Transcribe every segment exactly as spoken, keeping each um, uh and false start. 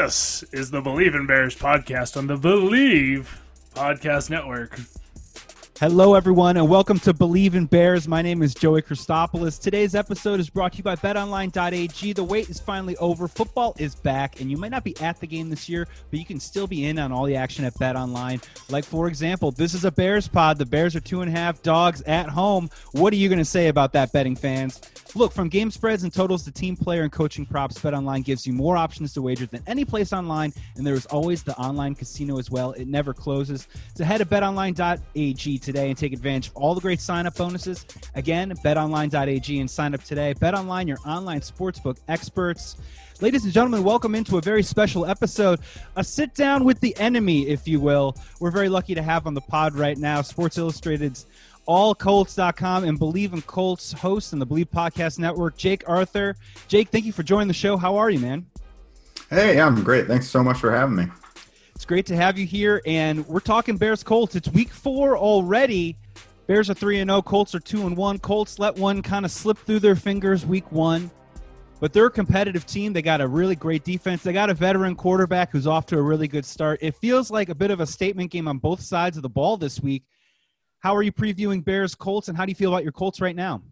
This is the Believe in Bears podcast on the Believe Podcast Network. Hello, everyone, and welcome to Believe in Bears. My name is Joey Christopoulos. Today's episode is brought to you by bet online dot a g. The wait is finally over. Football is back, and you might not be at the game this year, but you can still be in on all the action at BetOnline. Like, for example, this is a Bears pod. The Bears are two and a half dogs at home. What are you going to say about that, betting fans? Look, from game spreads and totals to team player and coaching props, BetOnline gives you more options to wager than any place online, and there is always the online casino as well. It never closes. So head to bet online dot a g today and take advantage of all the great sign-up bonuses. Again, bet online dot a g and sign up today. BetOnline, your online sportsbook experts. Ladies and gentlemen, welcome into a very special episode, a sit-down with the enemy, if you will. We're very lucky to have on the pod right now Sports Illustrated's all colts dot com and Believe in Colts host on the Believe Podcast Network, Jake Arthur. Jake, thank you for joining the show. How are you, man? Hey, I'm great. Thanks so much for having me. It's great to have you here, and we're talking Bears Colts. It's week four already. Bears are three and oh, Colts are two and one. Colts let one kind of slip through their fingers week one, but they're a competitive team. They got a really great defense. They got a veteran quarterback who's off to a really good start. It feels like a bit of a statement game on both sides of the ball this week. How are you previewing Bears Colts, and how do you feel about your Colts right now?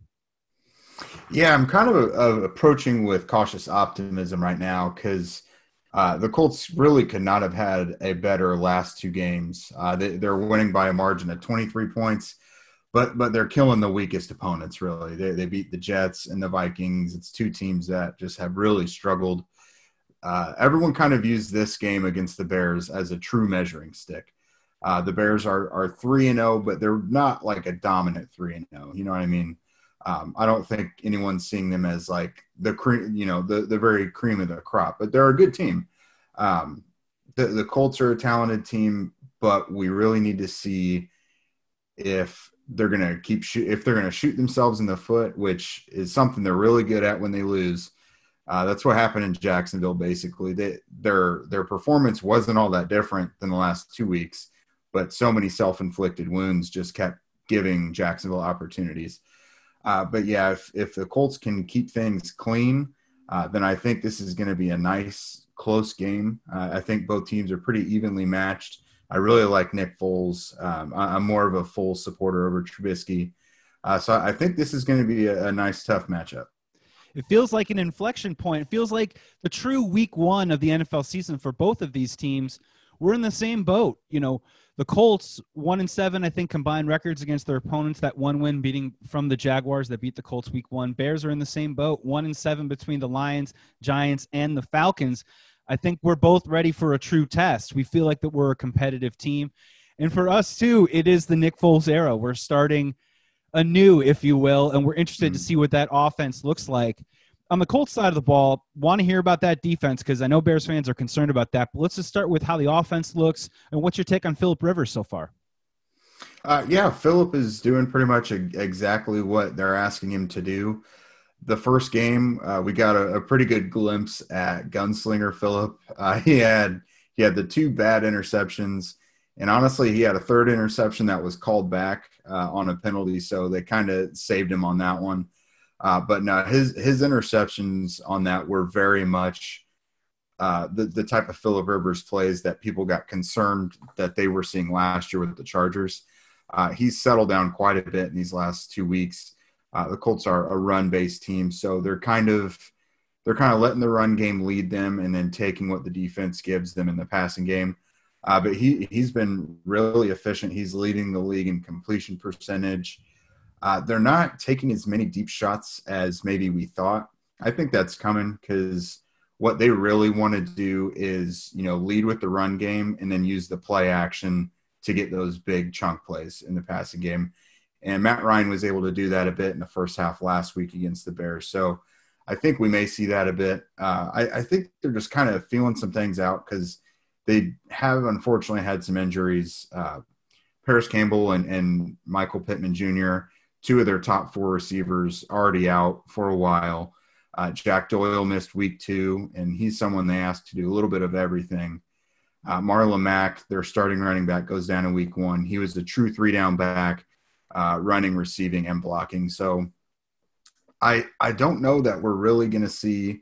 Yeah, I'm kind of uh, approaching with cautious optimism right now because uh, the Colts really could not have had a better last two games. Uh, they, they're winning by a margin of twenty-three points, but but they're killing the weakest opponents, really. They, they beat the Jets and the Vikings. It's two teams that just have really struggled. Uh, everyone kind of views this game against the Bears as a true measuring stick. Uh, the Bears are are three and zero, but they're not like a dominant three and zero. You know what I mean? Um, I don't think anyone's seeing them as like the cream, you know, the the very cream of the crop. But they're a good team. Um, the the Colts are a talented team, but we really need to see if they're gonna keep shoot if they're gonna shoot themselves in the foot, which is something they're really good at when they lose. Uh, that's what happened in Jacksonville. Basically, they, their their performance wasn't all that different than the last two weeks. But so many self-inflicted wounds just kept giving Jacksonville opportunities. Uh, but, yeah, if, if the Colts can keep things clean, uh, then I think this is going to be a nice, close game. Uh, I think both teams are pretty evenly matched. I really like Nick Foles. Um, I, I'm more of a Foles supporter over Trubisky. Uh, so I think this is going to be a, a nice, tough matchup. It feels like an inflection point. It feels like the true week one of the N F L season for both of these teams. We're in the same boat. You know, the Colts, one and seven, I think, combined records against their opponents. That one win beating from the Jaguars that beat the Colts week one. Bears are in the same boat, one and seven between the Lions, Giants, and the Falcons. I think we're both ready for a true test. We feel like that we're a competitive team. And for us, too, it is the Nick Foles era. We're starting anew, if you will, and we're interested mm. to see what that offense looks like. On the Colts side of the ball, want to hear about that defense because I know Bears fans are concerned about that. But let's just start with how the offense looks and what's your take on Phillip Rivers so far? Uh, yeah, Phillip is doing pretty much a, exactly what they're asking him to do. The first game, uh, we got a, a pretty good glimpse at Gunslinger Phillip. Uh, he had he had the two bad interceptions, and honestly, he had a third interception that was called back uh, on a penalty, so they kind of saved him on that one. Uh, but no, his his interceptions on that were very much uh, the, the type of Phillip Rivers plays that people got concerned that they were seeing last year with the Chargers. Uh, he's settled down quite a bit in these last two weeks. Uh, the Colts are a run-based team, so they're kind of they're kind of letting the run game lead them and then taking what the defense gives them in the passing game. Uh, but he he's been really efficient. He's leading the league in completion percentage. Uh, they're not taking as many deep shots as maybe we thought. I think that's coming because what they really want to do is, you know, lead with the run game and then use the play action to get those big chunk plays in the passing game. And Matt Ryan was able to do that a bit in the first half last week against the Bears. So I think we may see that a bit. Uh, I, I think they're just kind of feeling some things out because they have unfortunately had some injuries. Uh, Paris Campbell and, and Michael Pittman Junior, two of their top four receivers already out for a while. Uh, Jack Doyle missed week two, and he's someone they asked to do a little bit of everything. Uh, Marlon Mack, their starting running back, goes down in week one. He was the true three-down back, uh, running, receiving, and blocking. So I I don't know that we're really going to see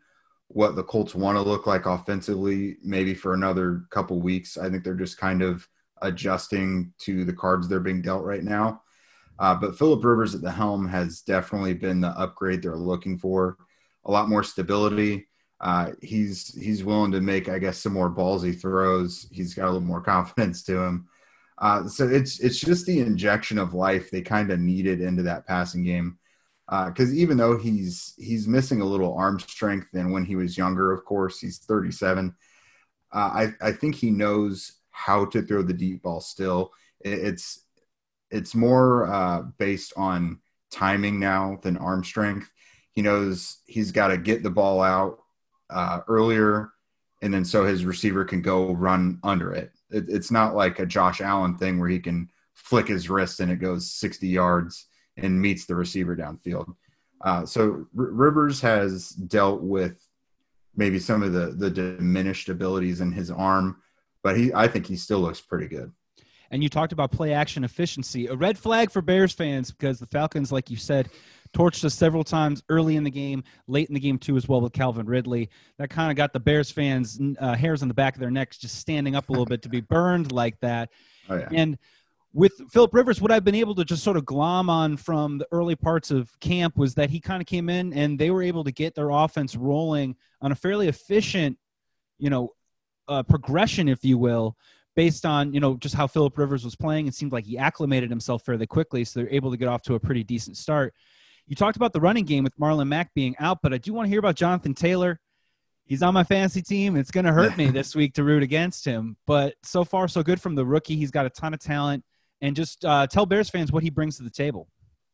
what the Colts want to look like offensively, maybe for another couple weeks. I think they're just kind of adjusting to the cards they're being dealt right now. Uh, but Phillip Rivers at the helm has definitely been the upgrade they're looking for. A lot more stability. Uh, he's he's willing to make, I guess, some more ballsy throws. He's got a little more confidence to him. Uh, so it's it's just the injection of life they kind of needed into that passing game. Because uh, even though he's he's missing a little arm strength than when he was younger, of course, he's thirty-seven. Uh, I I think he knows how to throw the deep ball. Still, it, it's it's more uh, based on timing now than arm strength. He knows he's got to get the ball out uh, earlier, and then so his receiver can go run under it. it. It's not like a Josh Allen thing where he can flick his wrist and it goes sixty yards and meets the receiver downfield. Uh, so R- Rivers has dealt with maybe some of the, the diminished abilities in his arm, but he I think he still looks pretty good. And you talked about play action efficiency, a red flag for Bears fans because the Falcons, like you said, torched us several times early in the game, late in the game too as well with Calvin Ridley. That kind of got the Bears fans' uh, hairs on the back of their necks just standing up a little bit to be burned like that. Oh, yeah. And with Phillip Rivers, what I've been able to just sort of glom on from the early parts of camp was that he kind of came in and they were able to get their offense rolling on a fairly efficient, you know, uh, progression, if you will, based on, you know, just how Phillip Rivers was playing. It seemed like he acclimated himself fairly quickly, so they're able to get off to a pretty decent start. You talked about the running game with Marlon Mack being out, but I do want to hear about Jonathan Taylor. He's on my fantasy team. It's going to hurt me this week to root against him, but so far so good from the rookie. He's got a ton of talent. And just uh, tell Bears fans what he brings to the table.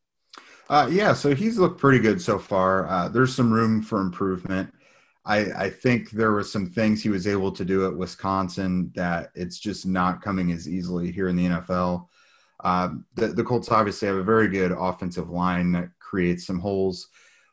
Uh, yeah, so he's looked pretty good so far. Uh, there's some room for improvement. I, I think there were some things he was able to do at Wisconsin that it's just not coming as easily here in the N F L. Um, the, the Colts obviously have a very good offensive line that creates some holes,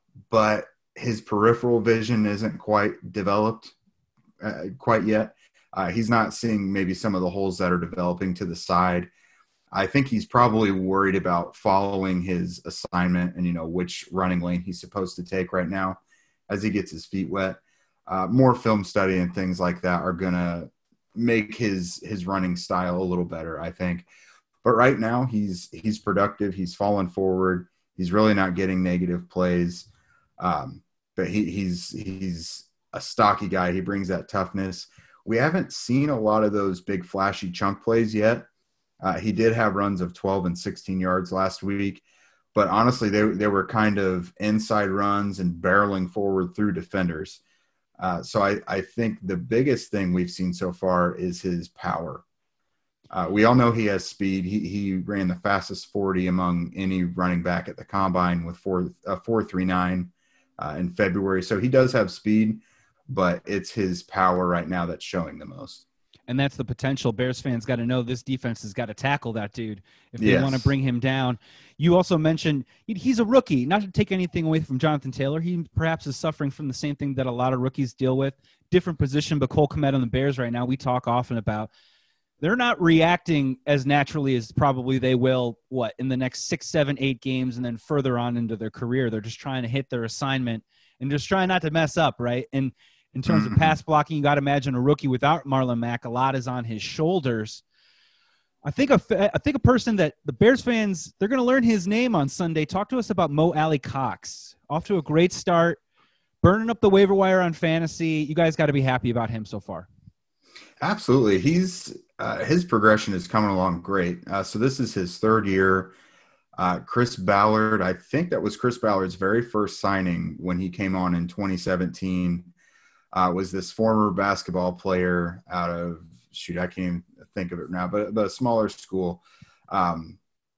but his peripheral vision isn't quite developed uh, quite yet. Uh, he's not seeing maybe some of the holes that are developing to the side. I think he's probably worried about following his assignment and, you know, which running lane he's supposed to take right now as he gets his feet wet. Uh, more film study and things like that are going to make his his running style a little better, I think. But right now he's he's productive. He's falling forward. He's really not getting negative plays. Um, but he, he's he's a stocky guy. He brings that toughness. We haven't seen a lot of those big flashy chunk plays yet. Uh, he did have runs of twelve and sixteen yards last week, but honestly, they, they were kind of inside runs and barreling forward through defenders. Uh, so I, I think the biggest thing we've seen so far is his power. Uh, we all know he has speed. He he ran the fastest forty among any running back at the combine with four uh, four three nine uh, in February. So he does have speed, but it's his power right now that's showing the most. And that's the potential. Bears fans got to know this defense has got to tackle that dude if they Yes. want to bring him down. You also mentioned he's a rookie. Not to take anything away from Jonathan Taylor. He perhaps is suffering from the same thing that a lot of rookies deal with. Different position, but Cole Kmet on the Bears right now, we talk often about. They're not reacting as naturally as probably they will, what, in the next six, seven, eight games and then further on into their career. They're just trying to hit their assignment and just trying not to mess up, right? And in terms Mm-hmm. of pass blocking, you got to imagine a rookie without Marlon Mack. A lot is on his shoulders. I think a, I think a person that the Bears fans, they're going to learn his name on Sunday. Talk to us about Mo Alley Cox. Off to a great start, burning up the waiver wire on fantasy. You guys got to be happy about him so far. Absolutely. He's uh, his progression is coming along great. Uh, so this is his third year. Uh, Chris Ballard, I think that was Chris Ballard's very first signing when he came on in twenty seventeen. Uh, was this former basketball player out of, shoot, I can't even think of it now, but, but a smaller school. Um,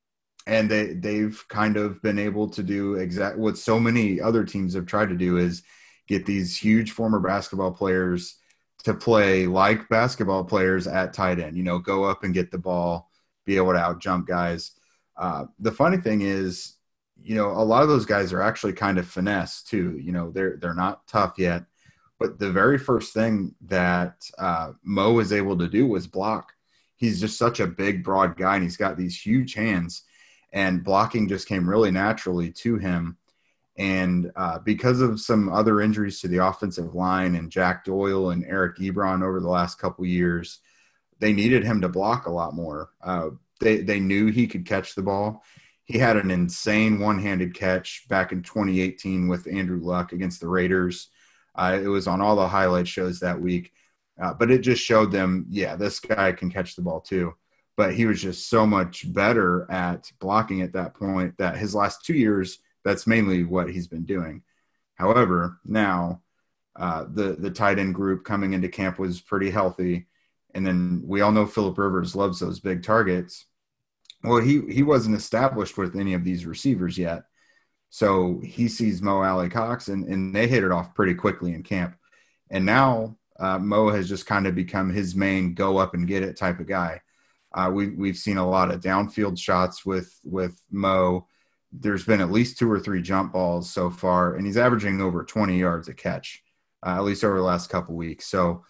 and they, they've kind of been able to do exact what so many other teams have tried to do is get these huge former basketball players to play like basketball players at tight end, you know, go up and get the ball, be able to out jump guys. Uh, the funny thing is, you know, a lot of those guys are actually kind of finesse too. You know, they're, they're not tough yet. But the very first thing that uh, Mo was able to do was block. He's just such a big, broad guy, and he's got these huge hands, and blocking just came really naturally to him. And uh, because of some other injuries to the offensive line and Jack Doyle and Eric Ebron over the last couple years, they needed him to block a lot more. Uh, they, they knew he could catch the ball. He had an insane one-handed catch back in twenty eighteen with Andrew Luck against the Raiders. Uh, it was on all the highlight shows that week. Uh, but it just showed them, yeah, this guy can catch the ball too. But he was just so much better at blocking at that point that his last two years, that's mainly what he's been doing. However, now uh, the, the tight end group coming into camp was pretty healthy. And then we all know Phillip Rivers loves those big targets. Well, he, he wasn't established with any of these receivers yet. So he sees Mo Alley-Cox, and, and they hit it off pretty quickly in camp. And now uh, Mo has just kind of become his main go up and get it type of guy. Uh, we, we've seen a lot of downfield shots with, with Mo. There's been at least two or three jump balls so far, and he's averaging over twenty yards a catch, uh, at least over the last couple weeks. So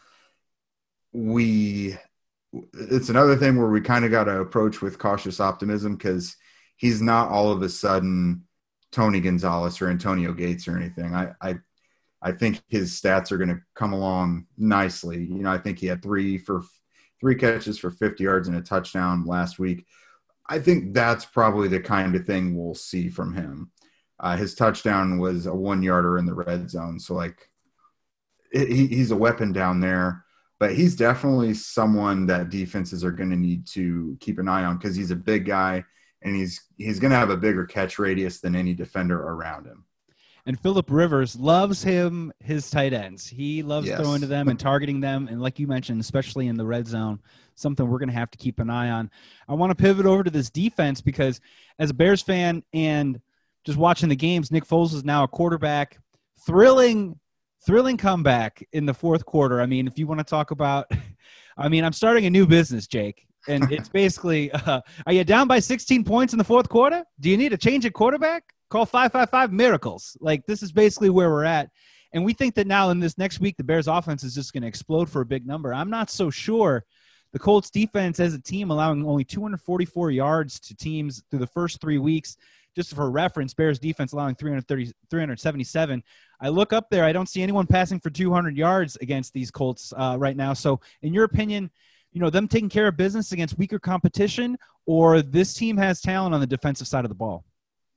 we – it's another thing where we kind of got to approach with cautious optimism, because he's not all of a sudden Tony Gonzalez or Antonio Gates or anything. I, I, I think his stats are going to come along nicely. You know, I think he had three for three catches for fifty yards and a touchdown last week. I think that's probably the kind of thing we'll see from him. Uh, his touchdown was a one yarder in the red zone. So like it, he, he's a weapon down there. But he's definitely someone that defenses are going to need to keep an eye on, because he's a big guy, and he's he's going to have a bigger catch radius than any defender around him. And Phillip Rivers loves him his tight ends. He loves yes. throwing to them and targeting them. And like you mentioned, especially in the red zone, something we're going to have to keep an eye on. I want to pivot over to this defense, because as a Bears fan and just watching the games, Nick Foles is now a quarterback. Thrilling Thrilling comeback in the fourth quarter. I mean, if you want to talk about – I mean, I'm starting a new business, Jake, and it's basically uh, – are you down by sixteen points in the fourth quarter? Do you need a change at quarterback? Call five five five miracles. Like, this is basically where we're at. And we think that now in this next week, the Bears offense is just going to explode for a big number. I'm not so sure. The Colts defense as a team allowing only two hundred forty-four yards to teams through the first three weeks. Just for reference, Bears defense allowing three hundred thirty, three hundred seventy-seven. I look up there. I don't see anyone passing for two hundred yards against these Colts uh, right now. So in your opinion, you know, them taking care of business against weaker competition, or this team has talent on the defensive side of the ball?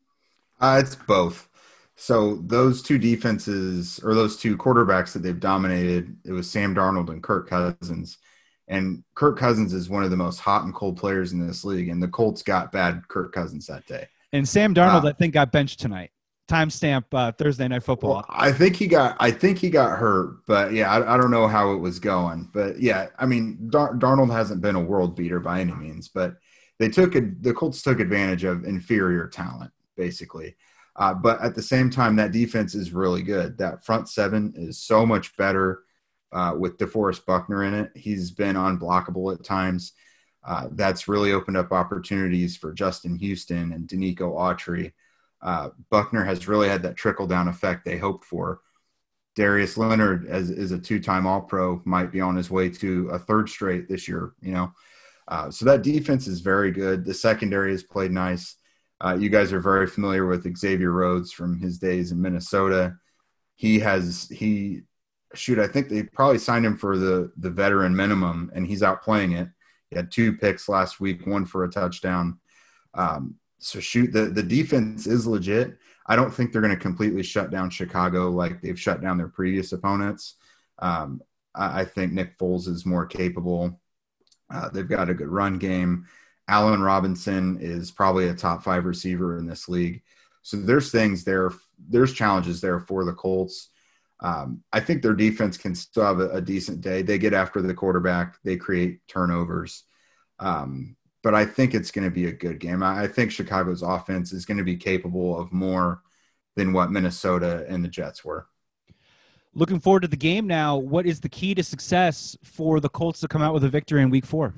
Uh, it's both. So those two defenses, or those two quarterbacks that they've dominated, it was Sam Darnold and Kirk Cousins. And Kirk Cousins is one of the most hot and cold players in this league, and the Colts got bad Kirk Cousins that day. And Sam Darnold, uh, I think, got benched tonight. Timestamp uh, Thursday Night Football. Well, I think he got. I think he got hurt, but yeah, I, I don't know how it was going. But yeah, I mean, Dar- Darnold hasn't been a world beater by any means, but they took a, the Colts took advantage of inferior talent, basically. Uh, but at the same time, that defense is really good. That front seven is so much better uh, with DeForest Buckner in it. He's been unblockable at times. Uh, that's really opened up opportunities for Justin Houston and Danico Autry. Uh, Buckner has really had that trickle-down effect they hoped for. Darius Leonard, as is a two-time All-Pro, might be on his way to a third straight this year. You know, uh, so that defense is very good. The secondary has played nice. Uh, you guys are very familiar with Xavier Rhodes from his days in Minnesota. He has he shoot. I think they probably signed him for the the veteran minimum, and he's out playing it. He had two picks last week, one for a touchdown. Um, so shoot, the, the defense is legit. I don't think they're going to completely shut down Chicago like they've shut down their previous opponents. Um, I, I think Nick Foles is more capable. Uh, they've got a good run game. Allen Robinson is probably a top five receiver in this league. So there's things there. There's challenges there for the Colts. Um, I think their defense can still have a, a decent day. They get after the quarterback. They create turnovers. Um, but I think it's going to be a good game. I, I think Chicago's offense is going to be capable of more than what Minnesota and the Jets were. Looking forward to the game now. What is the key to success for the Colts to come out with a victory in week four?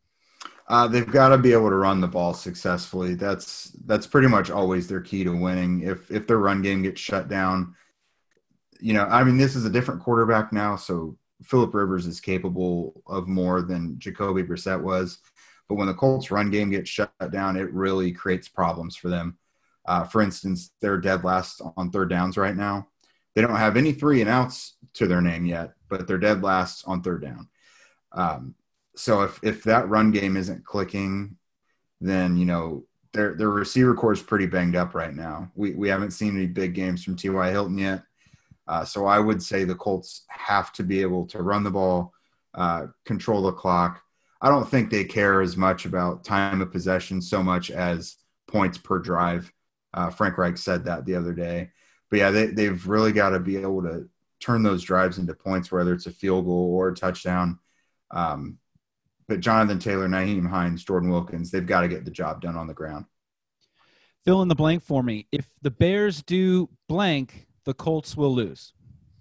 Uh, they've got to be able to run the ball successfully. That's that's pretty much always their key to winning. If if their run game gets shut down, you know, I mean, this is a different quarterback now, so Phillip Rivers is capable of more than Jacoby Brissett was. But when the Colts' run game gets shut down, it really creates problems for them. Uh, for instance, they're dead last on third downs right now. They don't have any three and outs to their name yet, but they're dead last on third down. Um, so if, if that run game isn't clicking, then, you know, their, their receiver core is pretty banged up right now. We, we haven't seen any big games from T Y Hilton yet. Uh, so I would say the Colts have to be able to run the ball, uh, control the clock. I don't think they care as much about time of possession so much as points per drive. Uh, Frank Reich said that the other day. But, yeah, they, they've really got to be able to turn those drives into points, whether it's a field goal or a touchdown. Um, but Jonathan Taylor, Nyheim Hines, Jordan Wilkins, they've got to get the job done on the ground. Fill in the blank for me. If the Bears do blank, the Colts will lose.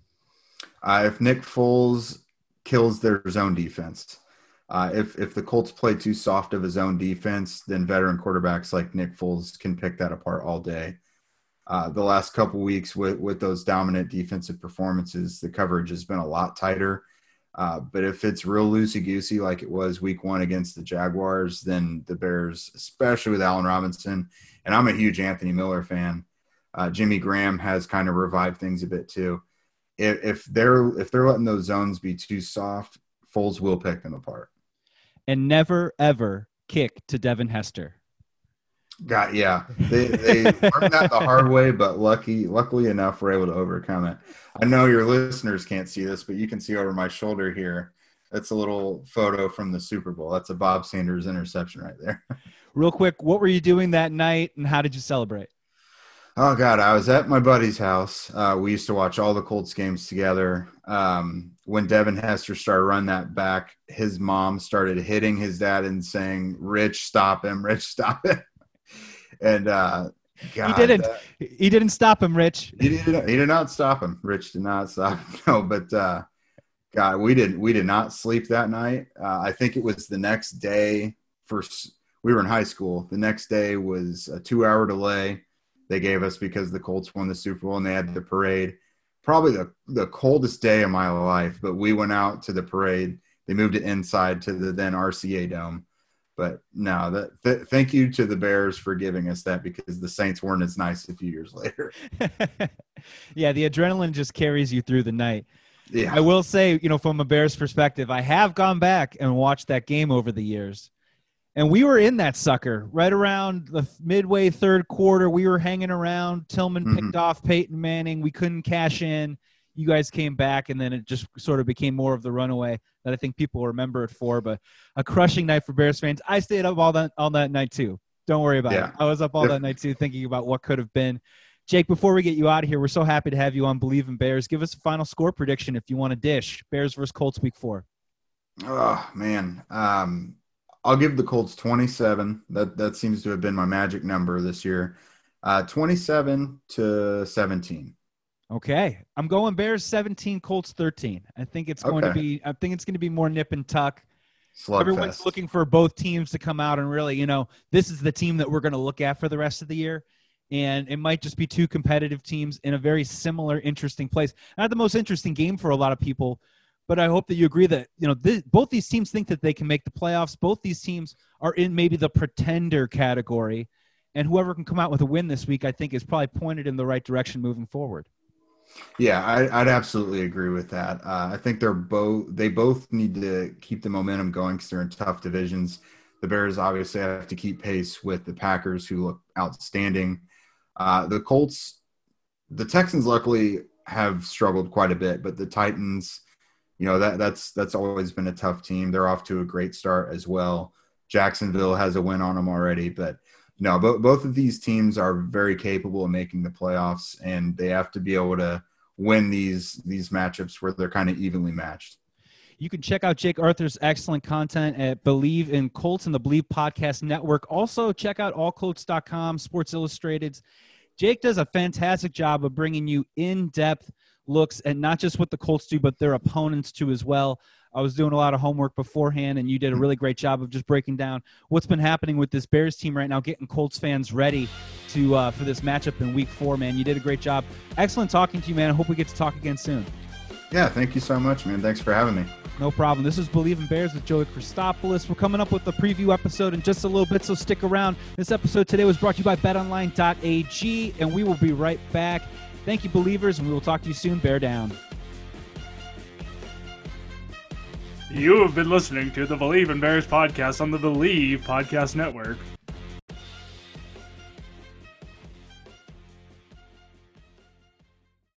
Uh, if Nick Foles kills their zone defense. Uh, if if the Colts play too soft of a zone defense, then veteran quarterbacks like Nick Foles can pick that apart all day. Uh, the last couple weeks with, with those dominant defensive performances, the coverage has been a lot tighter. Uh, but if it's real loosey-goosey like it was week one against the Jaguars, then the Bears, especially with Allen Robinson, and I'm a huge Anthony Miller fan, uh, Jimmy Graham has kind of revived things a bit too. If, if they're if they're letting those zones be too soft, Foles will pick them apart. And never, ever kick to Devin Hester. God, yeah, they they learned that the hard way, but lucky, luckily enough, we're able to overcome it. I know your listeners can't see this, but you can see over my shoulder here. That's a little photo from the Super Bowl. That's a Bob Sanders interception right there. Real quick, what were you doing that night, and how did you celebrate? Oh God, I was at my buddy's house. Uh, we used to watch all the Colts games together. Um, when Devin Hester started running that back, his mom started hitting his dad and saying, "Rich, stop him! Rich, stop him!" And uh, God, he didn't. That, he didn't stop him, Rich. He did. He did not stop him. Rich did not stop him. No, but uh, God, we did. We did not sleep that night. Uh, I think it was the next day. For we were in high school. The next day was a two-hour delay they gave us because the Colts won the Super Bowl and they had the parade. Probably the the coldest day of my life. But we went out to the parade. They moved it inside to the then R C A Dome. But no, that, th- thank you to the Bears for giving us that because the Saints weren't as nice a few years later. Yeah, the adrenaline just carries you through the night. Yeah. I will say, you know, from a Bears perspective, I have gone back and watched that game over the years. And we were in that sucker right around the midway third quarter. We were hanging around. Tillman mm-hmm. picked off Peyton Manning. We couldn't cash in. You guys came back, and then it just sort of became more of the runaway that I think people remember it for. But a crushing night for Bears fans. I stayed up all that all that night too. Don't worry about yeah. it. I was up all that night too, thinking about what could have been. Jake, before we get you out of here, we're so happy to have you on Believe in Bears. Give us a final score prediction if you want to dish. Bears versus Colts week four. Oh man, um, I'll give the Colts twenty-seven. That that seems to have been my magic number this year. Uh, twenty-seven to seventeen. Okay, I'm going Bears seventeen, Colts thirteen. I think it's going okay. to be. I think it's going to be more nip and tuck. Slugfest. Everyone's looking for both teams to come out and really, you know, this is the team that we're going to look at for the rest of the year, and it might just be two competitive teams in a very similar, interesting place. Not the most interesting game for a lot of people, but I hope that you agree that you know this, both these teams think that they can make the playoffs. Both these teams are in maybe the pretender category, and whoever can come out with a win this week, I think, is probably pointed in the right direction moving forward. Yeah, I, I'd absolutely agree with that. Uh, I think they're both they both need to keep the momentum going because they're in tough divisions. The Bears obviously have to keep pace with the Packers, who look outstanding. Uh, the Colts, the Texans, luckily have struggled quite a bit, but the Titans, you know, that that's that's always been a tough team. They're off to a great start as well. Jacksonville has a win on them already, but. No, but both of these teams are very capable of making the playoffs, and they have to be able to win these these matchups where they're kind of evenly matched. You can check out Jake Arthur's excellent content at Believe in Colts and the Believe Podcast Network. Also, check out all colts dot com, Sports Illustrated's. Jake does a fantastic job of bringing you in-depth looks at not just what the Colts do, but their opponents too as well. I was doing a lot of homework beforehand, and you did a really great job of just breaking down what's been happening with this Bears team right now, getting Colts fans ready to uh, for this matchup in week four, man. You did a great job. Excellent talking to you, man. I hope we get to talk again soon. Yeah, thank you so much, man. Thanks for having me. No problem. This is Believe in Bears with Joey Christopoulos. We're coming up with a preview episode in just a little bit, so stick around. This episode today was brought to you by bet online dot a g, and we will be right back. Thank you, Believers, and we will talk to you soon. Bear down. You have been listening to the Believe in Bears podcast on the Believe Podcast Network.